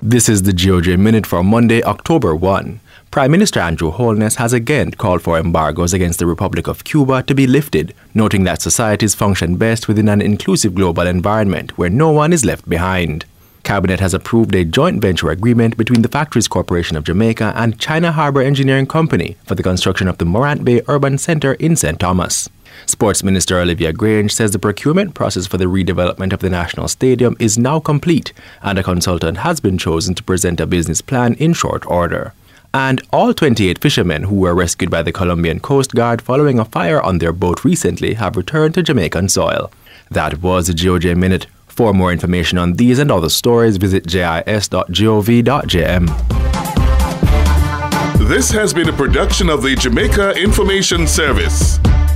This is the GOJ Minute for Monday, October 1. Prime Minister Andrew Holness has again called for embargoes against the Republic of Cuba to be lifted, noting that societies function best within an inclusive global environment where no one is left behind. Cabinet has approved a joint venture agreement between the Factories Corporation of Jamaica and China Harbour Engineering Company for the construction of the Morant Bay Urban Centre in St. Thomas. Sports Minister Olivia Grange says the procurement process for the redevelopment of the National Stadium is now complete and a consultant has been chosen to present a business plan in short order. And all 28 fishermen who were rescued by the Colombian Coast Guard following a fire on their boat recently have returned to Jamaican soil. That was the GOJ Minute. For more information on these and other stories, visit jis.gov.jm. This has been a production of the Jamaica Information Service.